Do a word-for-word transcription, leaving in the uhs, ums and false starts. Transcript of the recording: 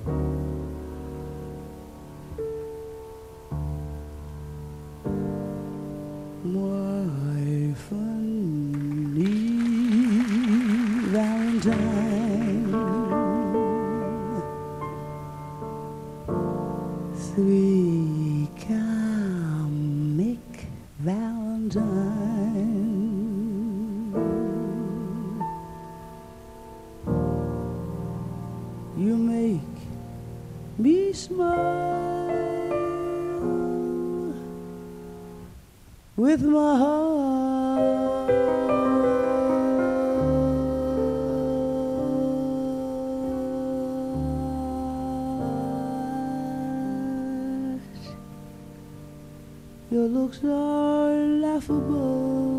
My funny Valentine, sweet comic Valentine, you make me smile with my heart. Your looks are laughable,